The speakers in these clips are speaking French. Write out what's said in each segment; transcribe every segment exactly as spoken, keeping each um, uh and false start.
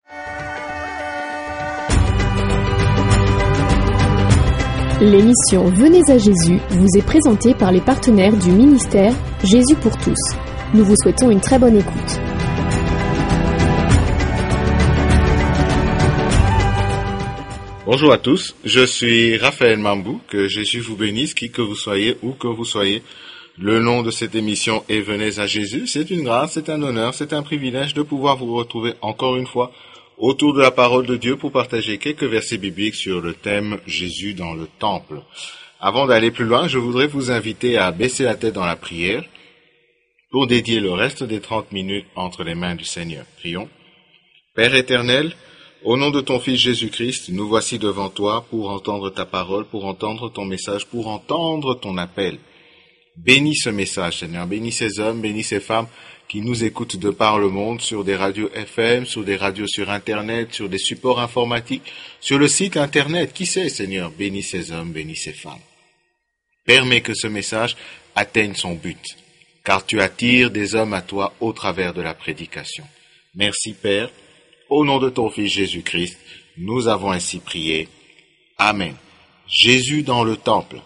L'émission Venez à Jésus vous est présentée par les partenaires du ministère Jésus pour tous. Nous vous souhaitons une très bonne écoute. Bonjour à tous, je suis Raphaël Mambou, que Jésus vous bénisse, qui que vous soyez, où que vous soyez. Le nom de cette émission est Venez à Jésus. C'est une grâce, c'est un honneur, c'est un privilège de pouvoir vous retrouver encore une fois autour de la parole de Dieu pour partager quelques versets bibliques sur le thème Jésus dans le temple. Avant d'aller plus loin, je voudrais vous inviter à baisser la tête dans la prière pour dédier le reste des trente minutes entre les mains du Seigneur. Prions. Père éternel, au nom de ton Fils Jésus-Christ, nous voici devant toi pour entendre ta parole, pour entendre ton message, pour entendre ton appel. Bénis ce message, Seigneur. Bénis ces hommes, bénis ces femmes qui nous écoutent de par le monde, sur des radios F M, sur des radios sur Internet, sur des supports informatiques, sur le site Internet. Qui sait, Seigneur? Bénis ces hommes, bénis ces femmes. Permets que ce message atteigne son but, car tu attires des hommes à toi au travers de la prédication. Merci, Père. Au nom de ton Fils Jésus-Christ, nous avons ainsi prié. Amen. Jésus dans le temple.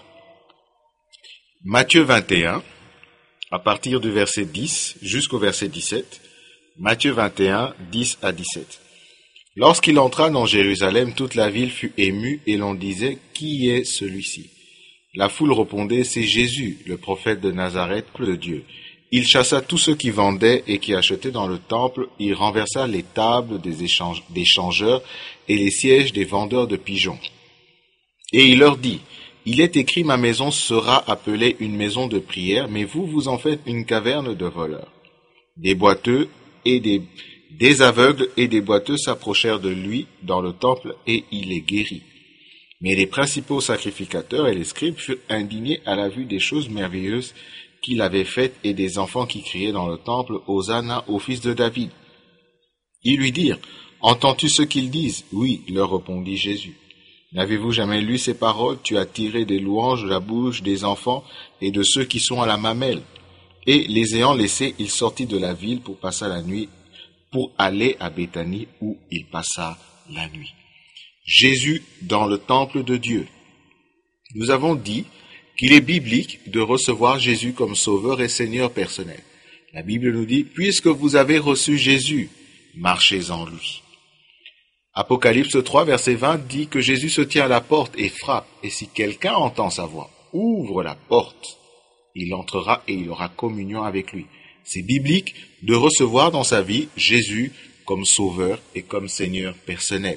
Matthieu vingt et un, à partir du verset dix jusqu'au verset dix-sept. Matthieu vingt et un, dix à dix-sept. Lorsqu'il entra dans Jérusalem, toute la ville fut émue et l'on disait « Qui est celui-ci » La foule répondait « C'est Jésus, le prophète de Nazareth, de Dieu. » Il chassa tous ceux qui vendaient et qui achetaient dans le temple, il renversa les tables des, échange, des changeurs et les sièges des vendeurs de pigeons. Et il leur dit, « Il est écrit, ma maison sera appelée une maison de prière, mais vous, vous en faites une caverne de voleurs. » Des boiteux et des, des aveugles et des boiteux s'approchèrent de lui dans le temple et il les guérit. Mais les principaux sacrificateurs et les scribes furent indignés à la vue des choses merveilleuses qu'il avait faites et des enfants qui criaient dans le temple, « Hosanna au fils de David !» Ils lui dirent, « Entends-tu ce qu'ils disent ?» « Oui, leur répondit Jésus. N'avez-vous jamais lu ces paroles? Tu as tiré des louanges de la bouche des enfants et de ceux qui sont à la mamelle. Et les ayant laissés, il sortit de la ville pour passer la nuit, pour aller à Béthanie où il passa la nuit. Jésus dans le temple de Dieu. Nous avons dit qu'il est biblique de recevoir Jésus comme sauveur et Seigneur personnel. La Bible nous dit, puisque vous avez reçu Jésus, marchez en lui. Apocalypse trois, verset vingt dit que Jésus se tient à la porte et frappe, et si quelqu'un entend sa voix, ouvre la porte, il entrera et il aura communion avec lui. C'est biblique de recevoir dans sa vie Jésus comme sauveur et comme Seigneur personnel.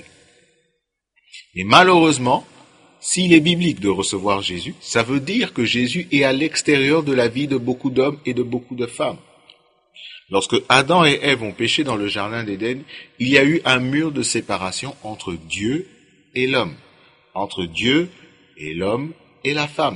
Mais malheureusement, s'il est biblique de recevoir Jésus, ça veut dire que Jésus est à l'extérieur de la vie de beaucoup d'hommes et de beaucoup de femmes. Lorsque Adam et Ève ont péché dans le jardin d'Éden, il y a eu un mur de séparation entre Dieu et l'homme, entre Dieu et l'homme et la femme.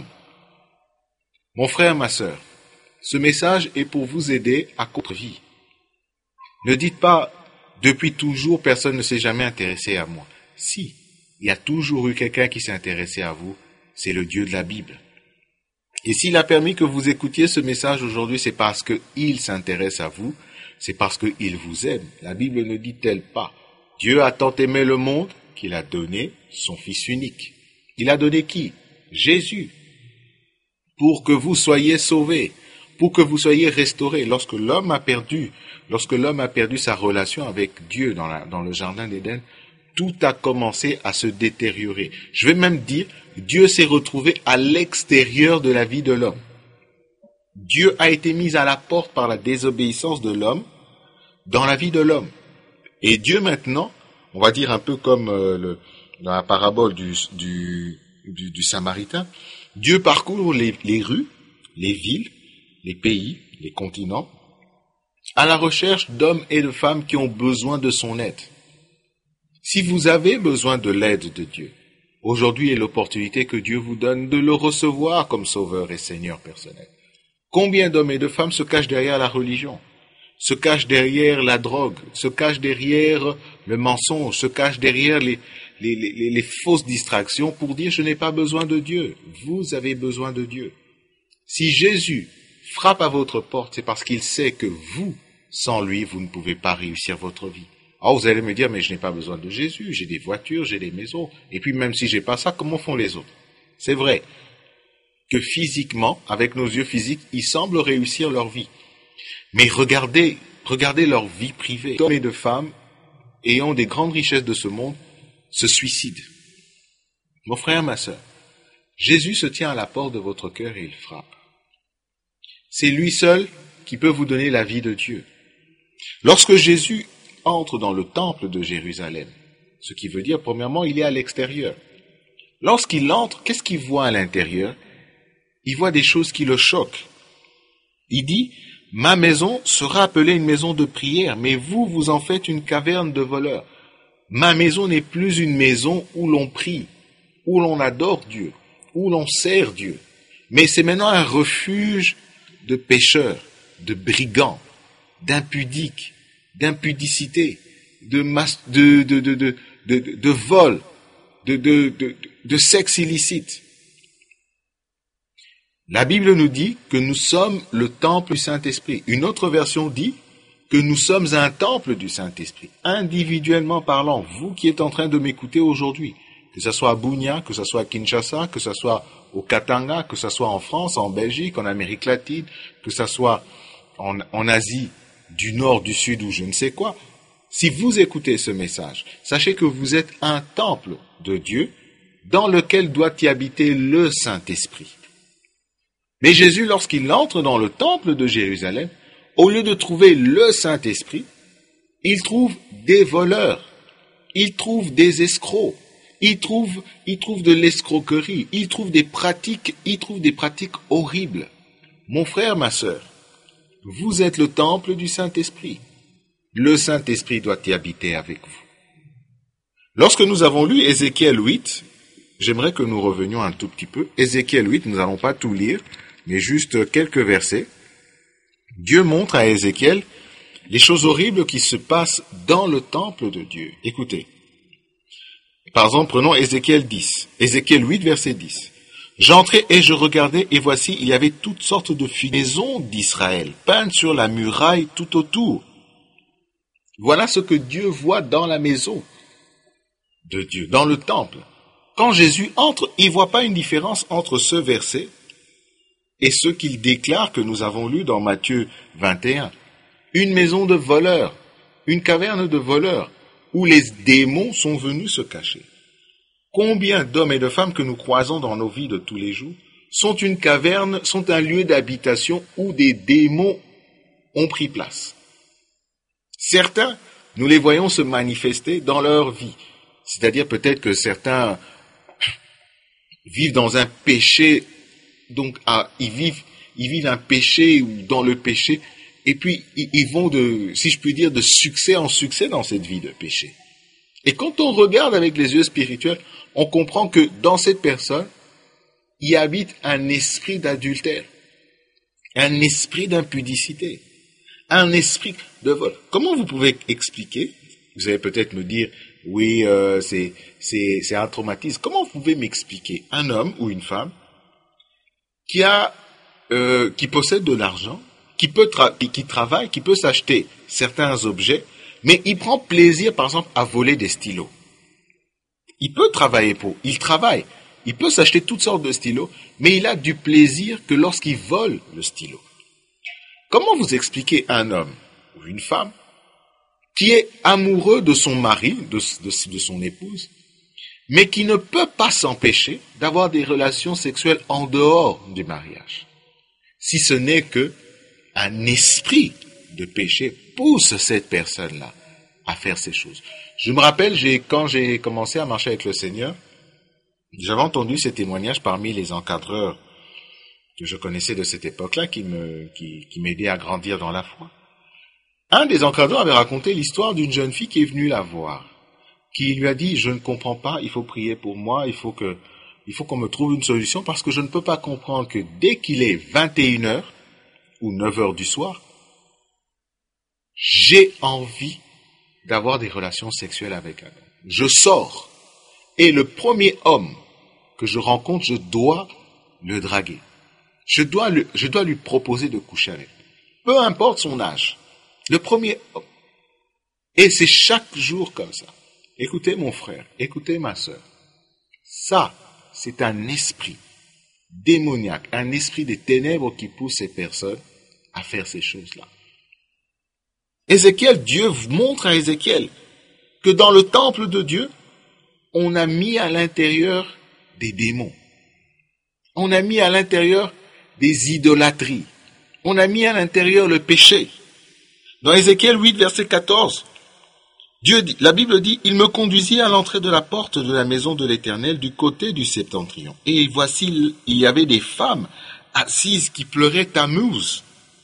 Mon frère, ma sœur, ce message est pour vous aider à votre vie. Ne dites pas, depuis toujours, personne ne s'est jamais intéressé à moi. Si, il y a toujours eu quelqu'un qui s'est intéressé à vous, c'est le Dieu de la Bible. Et s'il a permis que vous écoutiez ce message aujourd'hui, c'est parce qu'il s'intéresse à vous, c'est parce qu'il vous aime. La Bible ne dit-elle pas, Dieu a tant aimé le monde qu'il a donné son Fils unique. Il a donné qui? Jésus. Pour que vous soyez sauvés, pour que vous soyez restaurés. Lorsque l'homme a perdu, lorsque l'homme a perdu sa relation avec Dieu dans, la, dans le jardin d'Éden, tout a commencé à se détériorer. Je vais même dire, Dieu s'est retrouvé à l'extérieur de la vie de l'homme. Dieu a été mis à la porte par la désobéissance de l'homme dans la vie de l'homme. Et Dieu maintenant, on va dire un peu comme euh, le, dans la parabole du, du, du, du Samaritain, Dieu parcourt les, les rues, les villes, les pays, les continents, à la recherche d'hommes et de femmes qui ont besoin de son aide. Si vous avez besoin de l'aide de Dieu, aujourd'hui est l'opportunité que Dieu vous donne de le recevoir comme sauveur et Seigneur personnel. Combien d'hommes et de femmes se cachent derrière la religion, se cachent derrière la drogue, se cachent derrière le mensonge, se cachent derrière les, les, les, les fausses distractions pour dire « je n'ai pas besoin de Dieu ». Vous avez besoin de Dieu. Si Jésus frappe à votre porte, c'est parce qu'il sait que vous, sans lui, vous ne pouvez pas réussir votre vie. Alors vous allez me dire, mais je n'ai pas besoin de Jésus, j'ai des voitures, j'ai des maisons, et puis même si j'ai pas ça, comment font les autres? C'est vrai que physiquement, avec nos yeux physiques, ils semblent réussir leur vie. Mais regardez, regardez leur vie privée. D'hommes et de femmes ayant des grandes richesses de ce monde se suicident. Mon frère, ma sœur, Jésus se tient à la porte de votre cœur et il frappe. C'est lui seul qui peut vous donner la vie de Dieu. Lorsque Jésus entre dans le temple de Jérusalem, ce qui veut dire, premièrement, il est à l'extérieur. Lorsqu'il entre, qu'est-ce qu'il voit à l'intérieur? Il voit des choses qui le choquent. Il dit, « Ma maison sera appelée une maison de prière, mais vous, vous en faites une caverne de voleurs. Ma maison n'est plus une maison où l'on prie, où l'on adore Dieu, où l'on sert Dieu, mais c'est maintenant un refuge de pécheurs, de brigands, d'impudiques, d'impudicité, de, mas- de, de, de, de, de, de, de vol, de, de, de, de sexe illicite. » La Bible nous dit que nous sommes le temple du Saint-Esprit. Une autre version dit que nous sommes un temple du Saint-Esprit. Individuellement parlant, vous qui êtes en train de m'écouter aujourd'hui, que ce soit à Bunia, que ce soit à Kinshasa, que ce soit au Katanga, que ce soit en France, en Belgique, en Amérique latine, que ce soit en, en Asie du Nord, du Sud ou je ne sais quoi, si vous écoutez ce message, sachez que vous êtes un temple de Dieu dans lequel doit y habiter le Saint-Esprit. Mais Jésus, lorsqu'il entre dans le temple de Jérusalem, au lieu de trouver le Saint-Esprit, il trouve des voleurs, il trouve des escrocs, il trouve, il trouve de l'escroquerie, il trouve des pratiques, il trouve des pratiques horribles. Mon frère, ma sœur, vous êtes le temple du Saint-Esprit. Le Saint-Esprit doit y habiter avec vous. Lorsque nous avons lu Ézéchiel huit, j'aimerais que nous revenions un tout petit peu. Ézéchiel huit, nous n'allons pas tout lire, mais juste quelques versets. Dieu montre à Ézéchiel les choses horribles qui se passent dans le temple de Dieu. Écoutez. Par exemple, prenons Ézéchiel dix. Ézéchiel huit, verset dix. J'entrai et je regardais, et voici, il y avait toutes sortes de maisons d'Israël, peintes sur la muraille tout autour. Voilà ce que Dieu voit dans la maison de Dieu, dans le temple. Quand Jésus entre, il ne voit pas une différence entre ce verset et ce qu'il déclare que nous avons lu dans Matthieu vingt et un. Une maison de voleurs, une caverne de voleurs, où les démons sont venus se cacher. Combien d'hommes et de femmes que nous croisons dans nos vies de tous les jours sont une caverne, sont un lieu d'habitation où des démons ont pris place. Certains, nous les voyons se manifester dans leur vie. C'est-à-dire peut-être que certains vivent dans un péché, donc ah, ils vivent, ils vivent un péché ou dans le péché, et puis ils, ils vont de, si je puis dire, de succès en succès dans cette vie de péché. Et quand on regarde avec les yeux spirituels, on comprend que dans cette personne, il habite un esprit d'adultère, un esprit d'impudicité, un esprit de vol. Comment vous pouvez expliquer? Vous allez peut-être me dire, oui, euh, c'est, c'est, c'est un traumatisme. Comment vous pouvez m'expliquer un homme ou une femme qui a, euh, qui possède de l'argent, qui peut tra- qui travaille, qui peut s'acheter certains objets, mais il prend plaisir, par exemple, à voler des stylos. Il peut travailler pour, il travaille, il peut s'acheter toutes sortes de stylos, mais il a du plaisir que lorsqu'il vole le stylo. Comment vous expliquez un homme ou une femme qui est amoureux de son mari, de, de, de son épouse, mais qui ne peut pas s'empêcher d'avoir des relations sexuelles en dehors du mariage, si ce n'est que un esprit de péché pousse cette personne-là à faire ces choses. Je me rappelle, j'ai, quand j'ai commencé à marcher avec le Seigneur, j'avais entendu ces témoignages parmi les encadreurs que je connaissais de cette époque-là, qui me, qui, qui m'aidaient à grandir dans la foi. Un des encadreurs avait raconté l'histoire d'une jeune fille qui est venue la voir, qui lui a dit, je ne comprends pas, il faut prier pour moi, il faut que, il faut qu'on me trouve une solution, parce que je ne peux pas comprendre que dès qu'il est vingt et une heures, ou neuf heures du soir, j'ai envie d'avoir des relations sexuelles avec un homme. Je sors, et le premier homme que je rencontre, je dois le draguer. Je dois, le, je dois lui proposer de coucher avec lui. Peu importe son âge. Le premier homme. Et c'est chaque jour comme ça. Écoutez mon frère, écoutez ma sœur. Ça, c'est un esprit démoniaque, un esprit des ténèbres qui pousse ces personnes à faire ces choses-là. Ézéchiel, Dieu montre à Ézéchiel que dans le temple de Dieu, on a mis à l'intérieur des démons. On a mis à l'intérieur des idolâtries. On a mis à l'intérieur le péché. Dans Ézéchiel huit, verset quatorze, Dieu dit, la Bible dit, « Il me conduisit à l'entrée de la porte de la maison de l'Éternel du côté du septentrion. Et voici, il y avait des femmes assises qui pleuraient Tammuz. »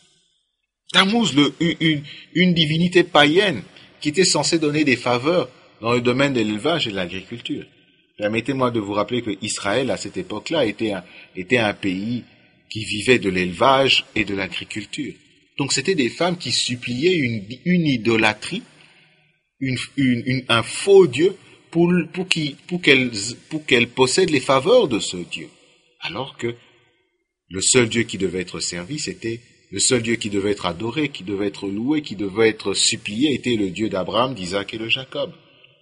Tammuz, le, une, une divinité païenne qui était censée donner des faveurs dans le domaine de l'élevage et de l'agriculture. Permettez-moi de vous rappeler que Israël, à cette époque-là, était un, était un pays qui vivait de l'élevage et de l'agriculture. Donc c'était des femmes qui suppliaient une, une idolâtrie, une, une, une, un faux Dieu pour, pour, qui, pour, qu'elles, pour qu'elles possèdent les faveurs de ce Dieu. Alors que le seul Dieu qui devait être servi, c'était le seul Dieu qui devait être adoré, qui devait être loué, qui devait être supplié, était le Dieu d'Abraham, d'Isaac et de Jacob.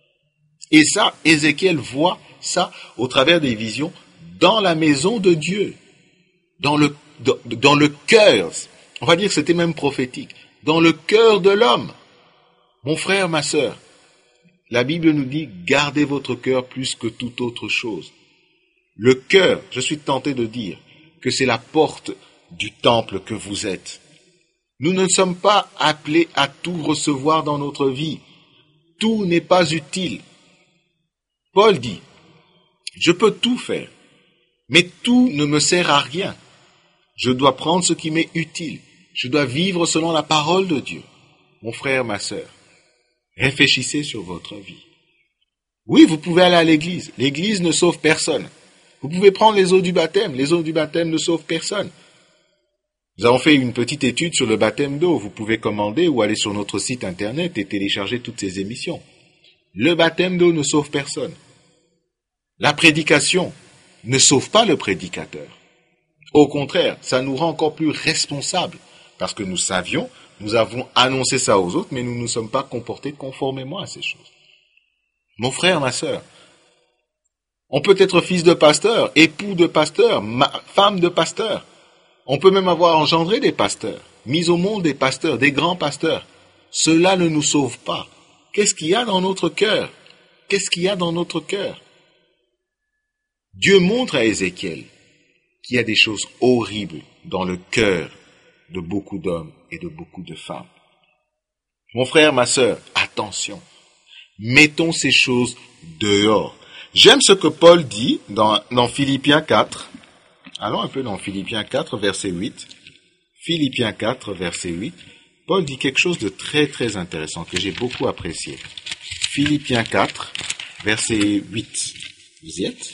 Et ça, Ézéchiel voit ça au travers des visions dans la maison de Dieu, dans le, dans, dans le cœur, on va dire que c'était même prophétique, dans le cœur de l'homme. Mon frère, ma sœur, la Bible nous dit, gardez votre cœur plus que toute autre chose. Le cœur, je suis tenté de dire que c'est la porte du temple que vous êtes. Nous ne sommes pas appelés à tout recevoir dans notre vie. Tout n'est pas utile. Paul dit, je peux tout faire, mais tout ne me sert à rien. Je dois prendre ce qui m'est utile. Je dois vivre selon la parole de Dieu. Mon frère, ma sœur, réfléchissez sur votre vie. Oui, vous pouvez aller à l'église. L'église ne sauve personne. Vous pouvez prendre les eaux du baptême. Les eaux du baptême ne sauvent personne. Nous avons fait une petite étude sur le baptême d'eau. Vous pouvez commander ou aller sur notre site internet et télécharger toutes ces émissions. Le baptême d'eau ne sauve personne. La prédication ne sauve pas le prédicateur. Au contraire, ça nous rend encore plus responsables parce que nous savions, nous avons annoncé ça aux autres, mais nous ne nous sommes pas comportés conformément à ces choses. Mon frère, ma sœur, on peut être fils de pasteur, époux de pasteur, femme de pasteur. On peut même avoir engendré des pasteurs, mis au monde des pasteurs, des grands pasteurs. Cela ne nous sauve pas. Qu'est-ce qu'il y a dans notre cœur? Qu'est-ce qu'il y a dans notre cœur? Dieu montre à Ézéchiel qu'il y a des choses horribles dans le cœur de beaucoup d'hommes et de beaucoup de femmes. Mon frère, ma sœur, attention. Mettons ces choses dehors. J'aime ce que Paul dit dans, dans Philippiens quatre. Allons un peu dans Philippiens quatre, verset huit. Philippiens quatre, verset huit. Paul dit quelque chose de très très intéressant que j'ai beaucoup apprécié. Philippiens quatre, verset huit. Vous y êtes?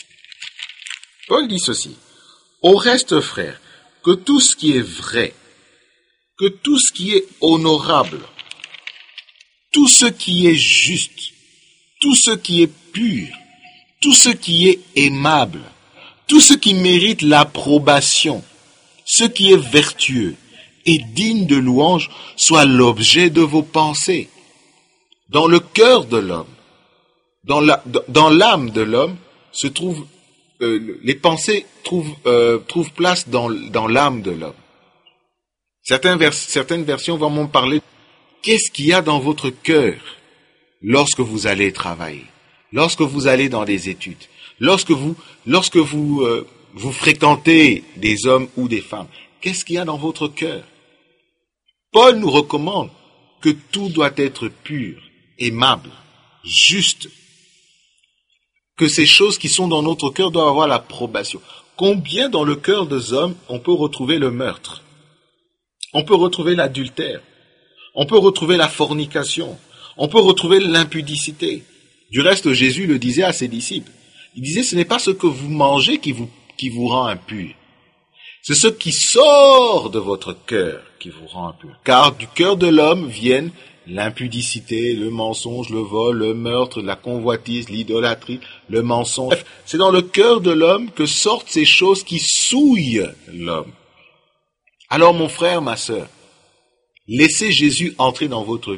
Paul dit ceci. Au reste, frères, que tout ce qui est vrai, que tout ce qui est honorable, tout ce qui est juste, tout ce qui est pur, tout ce qui est aimable, tout ce qui mérite l'approbation, ce qui est vertueux et digne de louange, soit l'objet de vos pensées. Dans le cœur de l'homme, dans la, dans l'âme de l'homme, se trouvent, euh, les pensées trouvent, euh, trouvent place dans, dans l'âme de l'homme. Certaines, vers, certaines versions vont m'en parler. Qu'est-ce qu'il y a dans votre cœur lorsque vous allez travailler, lorsque vous allez dans des études, lorsque vous, lorsque vous, euh, vous fréquentez des hommes ou des femmes? Qu'est-ce qu'il y a dans votre cœur? Paul nous recommande que tout doit être pur, aimable, juste, que ces choses qui sont dans notre cœur doivent avoir l'approbation. Combien dans le cœur des hommes on peut retrouver le meurtre? On peut retrouver l'adultère. On peut retrouver la fornication. On peut retrouver l'impudicité. Du reste, Jésus le disait à ses disciples. Il disait, ce n'est pas ce que vous mangez qui vous, qui vous rend impur. C'est ce qui sort de votre cœur qui vous rend impur. Car du cœur de l'homme viennent l'impudicité, le mensonge, le vol, le meurtre, la convoitise, l'idolâtrie, le mensonge. Bref, c'est dans le cœur de l'homme que sortent ces choses qui souillent l'homme. Alors mon frère, ma sœur, laissez Jésus entrer dans votre vie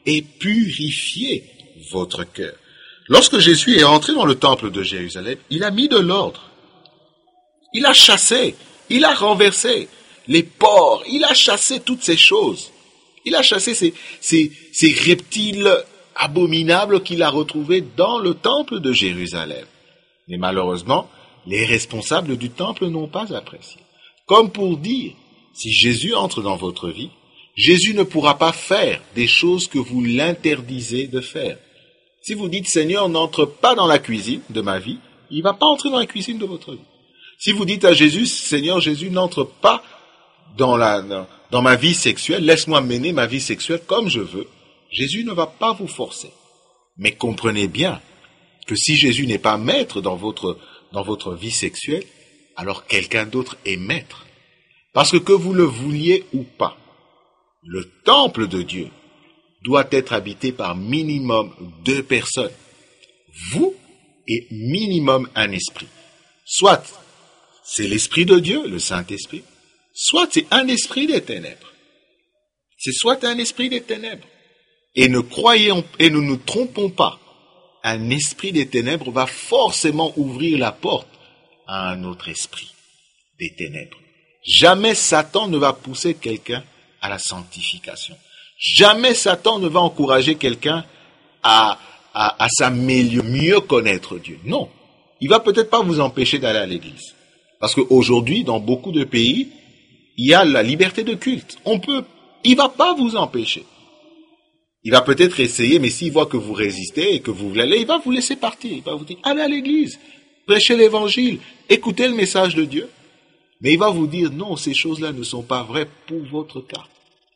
et purifiez votre cœur. Lorsque Jésus est entré dans le temple de Jérusalem, il a mis de l'ordre. Il a chassé, il a renversé les porcs, il a chassé toutes ces choses. Il a chassé ces, ces, ces reptiles abominables qu'il a retrouvés dans le temple de Jérusalem. Mais malheureusement, les responsables du temple n'ont pas apprécié. Comme pour dire, si Jésus entre dans votre vie, Jésus ne pourra pas faire des choses que vous l'interdisez de faire. Si vous dites, Seigneur, n'entre pas dans la cuisine de ma vie, il ne va pas entrer dans la cuisine de votre vie. Si vous dites à Jésus, Seigneur, Jésus, n'entre pas dans, la, dans, dans ma vie sexuelle, laisse-moi mener ma vie sexuelle comme je veux, Jésus ne va pas vous forcer. Mais comprenez bien que si Jésus n'est pas maître dans votre, dans votre vie sexuelle, alors quelqu'un d'autre est maître. Parce que que vous le vouliez ou pas, le temple de Dieu doit être habité par minimum deux personnes. Vous et minimum un esprit. Soit c'est l'esprit de Dieu, le Saint-Esprit, soit c'est un esprit des ténèbres. C'est soit un esprit des ténèbres. Et ne croyons, et ne nous trompons pas, un esprit des ténèbres va forcément ouvrir la porte à un autre esprit des ténèbres. Jamais Satan ne va pousser quelqu'un à la sanctification. Jamais Satan ne va encourager quelqu'un à, à, à s'améliorer, mieux connaître Dieu. Non. Il va peut-être pas vous empêcher d'aller à l'église. Parce qu'aujourd'hui, dans beaucoup de pays, il y a la liberté de culte. On peut, il va pas vous empêcher. Il va peut-être essayer, mais s'il voit que vous résistez et que vous voulez aller, il va vous laisser partir. Il va vous dire, allez à l'église, prêchez l'évangile, écoutez le message de Dieu. Mais il va vous dire, non, ces choses-là ne sont pas vraies pour votre cas.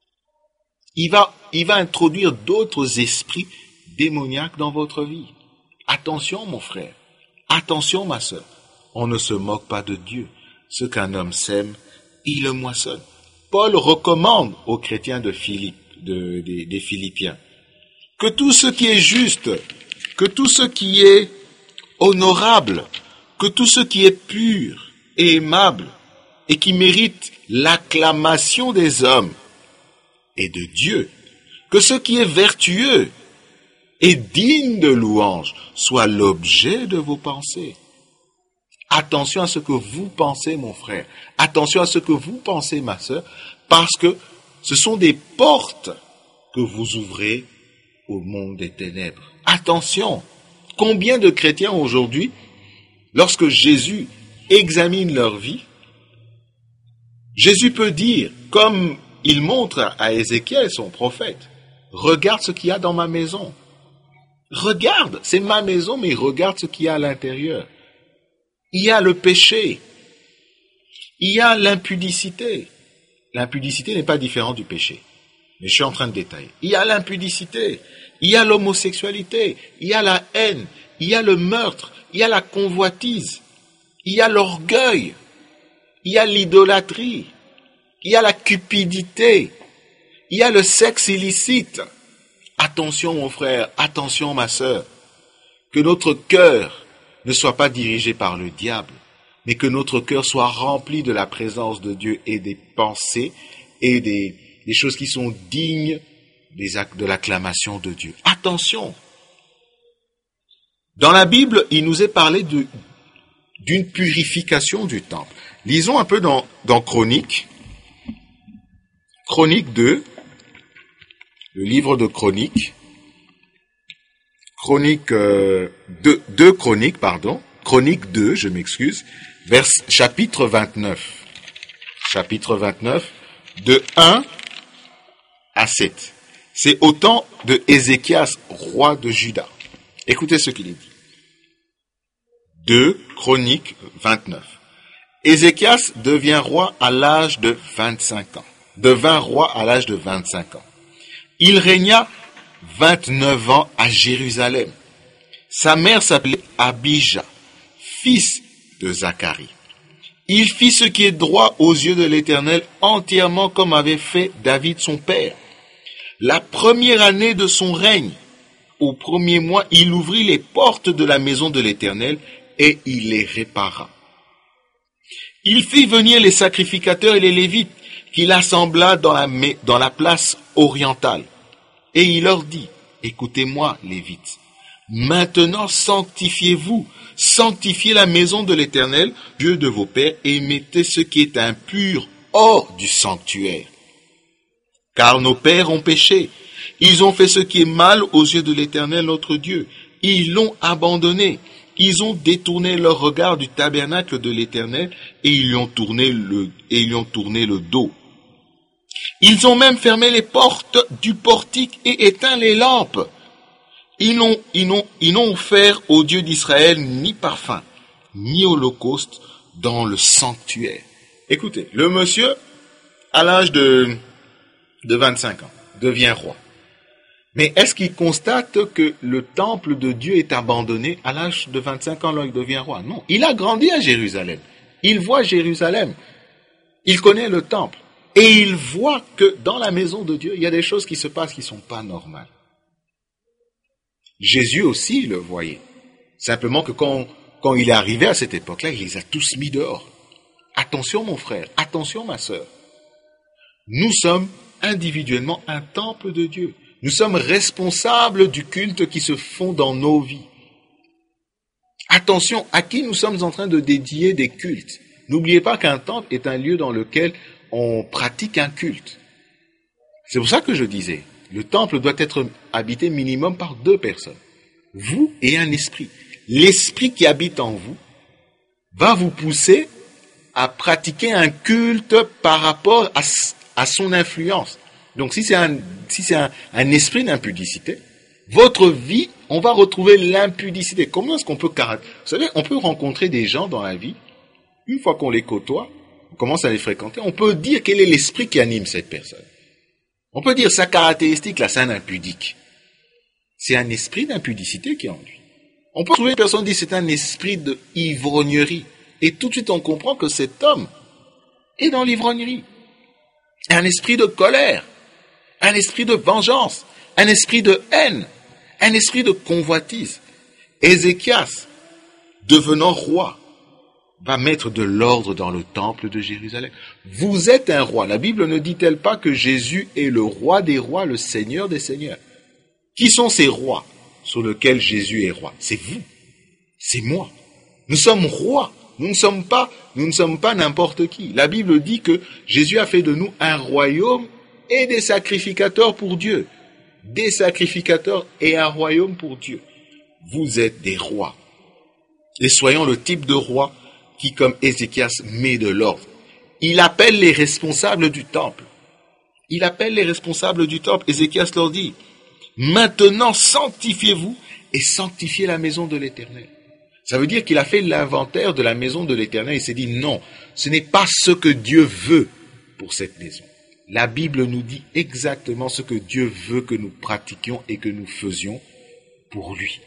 Il va, il va introduire d'autres esprits démoniaques dans votre vie. Attention, mon frère. Attention, ma sœur. On ne se moque pas de Dieu. Ce qu'un homme sème, il le moissonne. Paul recommande aux chrétiens de Philippe, de, des, des Philippiens, que tout ce qui est juste, que tout ce qui est honorable, que tout ce qui est pur et aimable, et qui mérite l'acclamation des hommes et de Dieu, que ce qui est vertueux et digne de louange soit l'objet de vos pensées. Attention à ce que vous pensez, mon frère. Attention à ce que vous pensez, ma sœur, parce que ce sont des portes que vous ouvrez au monde des ténèbres. Attention! Combien de chrétiens aujourd'hui, lorsque Jésus examine leur vie, Jésus peut dire, comme il montre à Ézéchiel, son prophète, regarde ce qu'il y a dans ma maison. Regarde, c'est ma maison, mais regarde ce qu'il y a à l'intérieur. Il y a le péché. Il y a l'impudicité. L'impudicité n'est pas différente du péché. Mais je suis en train de détailler. Il y a l'impudicité. Il y a l'homosexualité. Il y a la haine. Il y a le meurtre. Il y a la convoitise. Il y a l'orgueil. Il y a l'idolâtrie. Il y a la cupidité. Il y a le sexe illicite. Attention, mon frère. Attention, ma sœur. Que notre cœur ne soit pas dirigé par le diable, mais que notre cœur soit rempli de la présence de Dieu et des pensées et des, des choses qui sont dignes des actes de l'acclamation de Dieu. Attention! Dans la Bible, il nous est parlé de, d'une purification du temple. Lisons un peu dans, dans Chroniques. Chronique deux, le livre de Chroniques. Chronique euh, deux, deux Chroniques, pardon. Chronique deux, je m'excuse. Vers, chapitre vingt-neuf. Chapitre vingt-neuf, de un à sept. C'est au temps de Ézéchias, roi de Juda. Écoutez ce qu'il est dit. deux Chroniques vingt-neuf. Ézéchias devient roi à l'âge de vingt-cinq ans. Devint roi à l'âge de vingt-cinq ans. Il régna vingt-neuf ans à Jérusalem. Sa mère s'appelait Abijah, fils de Zacharie. Il fit ce qui est droit aux yeux de l'Éternel entièrement comme avait fait David son père. La première année de son règne, au premier mois, il ouvrit les portes de la maison de l'Éternel et il les répara. Il fit venir les sacrificateurs et les Lévites qu'il assembla dans la, dans la place orientale. Et il leur dit, écoutez-moi, Lévites, maintenant sanctifiez-vous, sanctifiez la maison de l'Éternel, Dieu de vos pères, et mettez ce qui est impur hors du sanctuaire. Car nos pères ont péché, ils ont fait ce qui est mal aux yeux de l'Éternel notre Dieu, ils l'ont abandonné, ils ont détourné leur regard du tabernacle de l'Éternel, et ils lui ont tourné le, et ils lui ont tourné le dos. Ils ont même fermé les portes du portique et éteint les lampes. Ils n'ont, ils n'ont, ils n'ont offert au Dieu d'Israël ni parfum, ni holocauste dans le sanctuaire. Écoutez, le monsieur, à l'âge de, de vingt-cinq ans, devient roi. Mais est-ce qu'il constate que le temple de Dieu est abandonné à l'âge de vingt-cinq ans lorsqu'il devient roi? Non, il a grandi à Jérusalem. Il voit Jérusalem. Il connaît le temple. Et il voit que dans la maison de Dieu, il y a des choses qui se passent qui ne sont pas normales. Jésus aussi le voyait. Simplement que quand, quand il est arrivé à cette époque-là, il les a tous mis dehors. Attention mon frère, attention ma sœur. Nous sommes individuellement un temple de Dieu. Nous sommes responsables du culte qui se font dans nos vies. Attention, à qui nous sommes en train de dédier des cultes. N'oubliez pas qu'un temple est un lieu dans lequel on pratique un culte. C'est pour ça que je disais, le temple doit être habité minimum par deux personnes. Vous et un esprit. L'esprit qui habite en vous va vous pousser à pratiquer un culte par rapport à, à son influence. Donc si c'est un, si c'est un, un esprit d'impudicité, votre vie, on va retrouver l'impudicité. Comment est-ce qu'on peut caractériser? Vous savez, on peut rencontrer des gens dans la vie, une fois qu'on les côtoie, on commence à les fréquenter, on peut dire quel est l'esprit qui anime cette personne. On peut dire sa caractéristique, là, c'est un impudique. C'est un esprit d'impudicité qui est en lui. On peut trouver une personne qui dit c'est un esprit de ivrognerie. Et tout de suite, on comprend que cet homme est dans l'ivrognerie. Un esprit de colère, un esprit de vengeance, un esprit de haine, un esprit de convoitise. Ézéchias, devenant roi, va mettre de l'ordre dans le temple de Jérusalem. Vous êtes un roi. La Bible ne dit-elle pas que Jésus est le roi des rois, le Seigneur des seigneurs? Qui sont ces rois sur lesquels Jésus est roi? C'est vous. C'est moi. Nous sommes rois. Nous ne sommes pas, nous ne sommes pas n'importe qui. La Bible dit que Jésus a fait de nous un royaume et des sacrificateurs pour Dieu. Des sacrificateurs et un royaume pour Dieu. Vous êtes des rois. Et soyons le type de roi qui, comme Ézéchias, met de l'ordre. Il appelle les responsables du temple. Il appelle les responsables du temple. Ézéchias leur dit, maintenant sanctifiez-vous et sanctifiez la maison de l'Éternel. Ça veut dire qu'il a fait l'inventaire de la maison de l'Éternel. Il s'est dit, non, ce n'est pas ce que Dieu veut pour cette maison. La Bible nous dit exactement ce que Dieu veut que nous pratiquions et que nous faisions pour lui.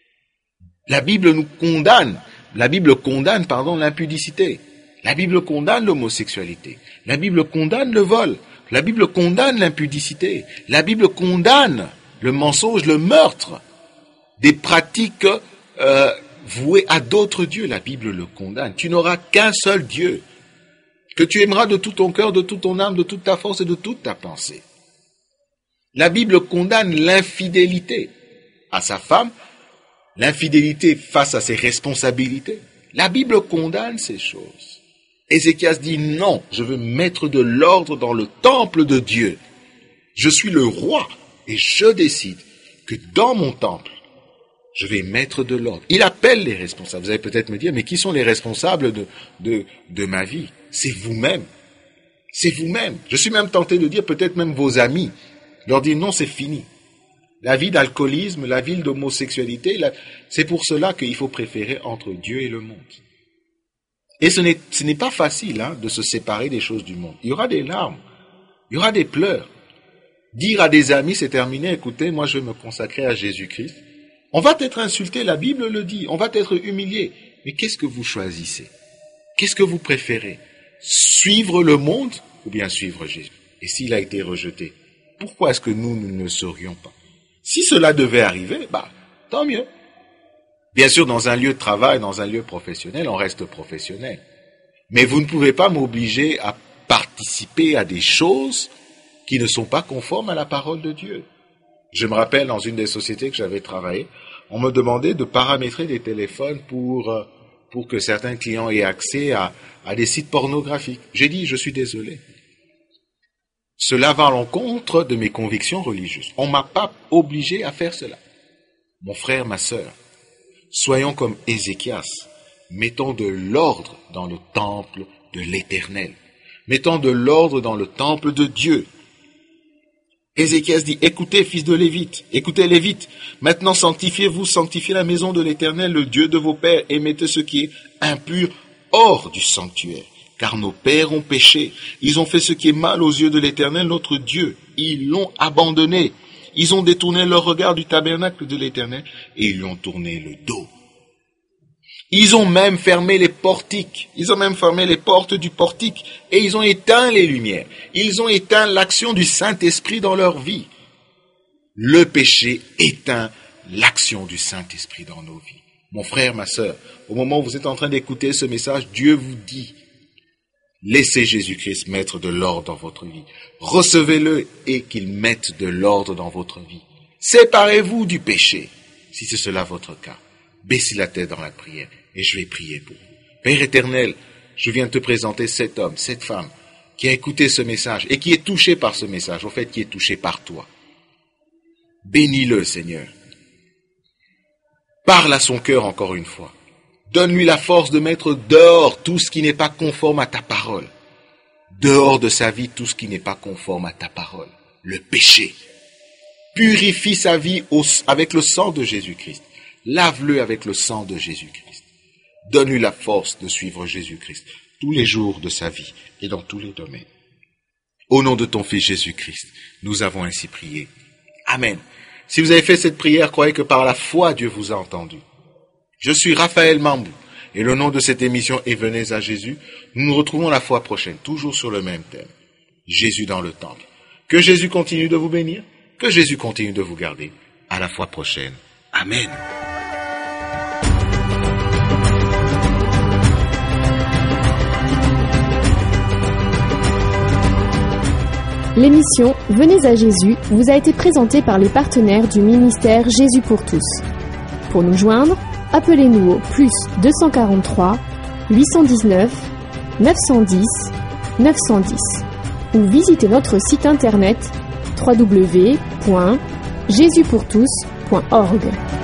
La Bible nous condamne. La Bible condamne, pardon, l'impudicité. La Bible condamne l'homosexualité. La Bible condamne le vol. La Bible condamne l'impudicité. La Bible condamne le mensonge, le meurtre. Des pratiques euh, vouées à d'autres dieux. La Bible le condamne. Tu n'auras qu'un seul Dieu, que tu aimeras de tout ton cœur, de toute ton âme, de toute ta force et de toute ta pensée. La Bible condamne l'infidélité à sa femme, l'infidélité face à ses responsabilités. La Bible condamne ces choses. Ézéchias dit non, je veux mettre de l'ordre dans le temple de Dieu. Je suis le roi et je décide que dans mon temple, je vais mettre de l'ordre. Il appelle les responsables. Vous allez peut-être me dire, mais qui sont les responsables de, de, de ma vie? C'est vous-même. C'est vous-même. Je suis même tenté de dire peut-être même vos amis. Leur dire non, c'est fini. La vie d'alcoolisme, la vie d'homosexualité, la... c'est pour cela qu'il faut préférer entre Dieu et le monde. Et ce n'est, ce n'est pas facile hein, de se séparer des choses du monde. Il y aura des larmes, il y aura des pleurs. Dire à des amis, c'est terminé, écoutez, moi je vais me consacrer à Jésus-Christ. On va être insulté, la Bible le dit, on va être humilié. Mais qu'est-ce que vous choisissez? Qu'est-ce que vous préférez? Suivre le monde ou bien suivre Jésus? Et s'il a été rejeté, pourquoi est-ce que nous, nous ne le saurions pas? Si cela devait arriver, bah, tant mieux. Bien sûr, dans un lieu de travail, dans un lieu professionnel, on reste professionnel. Mais vous ne pouvez pas m'obliger à participer à des choses qui ne sont pas conformes à la parole de Dieu. Je me rappelle, dans une des sociétés que j'avais travaillé, on me demandait de paramétrer des téléphones pour, euh, pour que certains clients aient accès à, à des sites pornographiques. J'ai dit, je suis désolé. Cela va à l'encontre de mes convictions religieuses. On ne m'a pas obligé à faire cela. Mon frère, ma sœur, soyons comme Ézéchias. Mettons de l'ordre dans le temple de l'Éternel. Mettons de l'ordre dans le temple de Dieu. Ézéchias dit, écoutez, fils de Lévite, écoutez Lévite, maintenant sanctifiez-vous, sanctifiez la maison de l'Éternel, le Dieu de vos pères, et mettez ce qui est impur hors du sanctuaire. Car nos pères ont péché, ils ont fait ce qui est mal aux yeux de l'Éternel, notre Dieu. Ils l'ont abandonné. Ils ont détourné leur regard du tabernacle de l'Éternel et ils lui ont tourné le dos. Ils ont même fermé les portiques. Ils ont même fermé les portes du portique et ils ont éteint les lumières. Ils ont éteint l'action du Saint-Esprit dans leur vie. Le péché éteint l'action du Saint-Esprit dans nos vies. Mon frère, ma sœur, au moment où vous êtes en train d'écouter ce message, Dieu vous dit, laissez Jésus-Christ mettre de l'ordre dans votre vie. Recevez-le et qu'il mette de l'ordre dans votre vie. Séparez-vous du péché, si c'est cela votre cas. Baissez la tête dans la prière et je vais prier pour vous. Père éternel, je viens te présenter cet homme, cette femme qui a écouté ce message et qui est touché par ce message, au fait qui est touché par toi. Bénis-le, Seigneur. Parle à son cœur encore une fois. Donne-lui la force de mettre dehors tout ce qui n'est pas conforme à ta parole. Dehors de sa vie tout ce qui n'est pas conforme à ta parole. Le péché. Purifie sa vie au, avec le sang de Jésus-Christ. Lave-le avec le sang de Jésus-Christ. Donne-lui la force de suivre Jésus-Christ tous les jours de sa vie et dans tous les domaines. Au nom de ton Fils Jésus-Christ, nous avons ainsi prié. Amen. Si vous avez fait cette prière, croyez que par la foi, Dieu vous a entendu. Je suis Raphaël Mambou et le nom de cette émission est Venez à Jésus. Nous nous retrouvons la fois prochaine, toujours sur le même thème. Jésus dans le temple. Que Jésus continue de vous bénir, que Jésus continue de vous garder. À la fois prochaine. Amen. L'émission Venez à Jésus vous a été présentée par les partenaires du ministère Jésus pour tous. Pour nous joindre, appelez-nous au plus deux cent quarante-trois, huit cent dix-neuf, neuf cent dix, neuf cent dix ou visitez notre site internet w w w point jésus pour tous point org.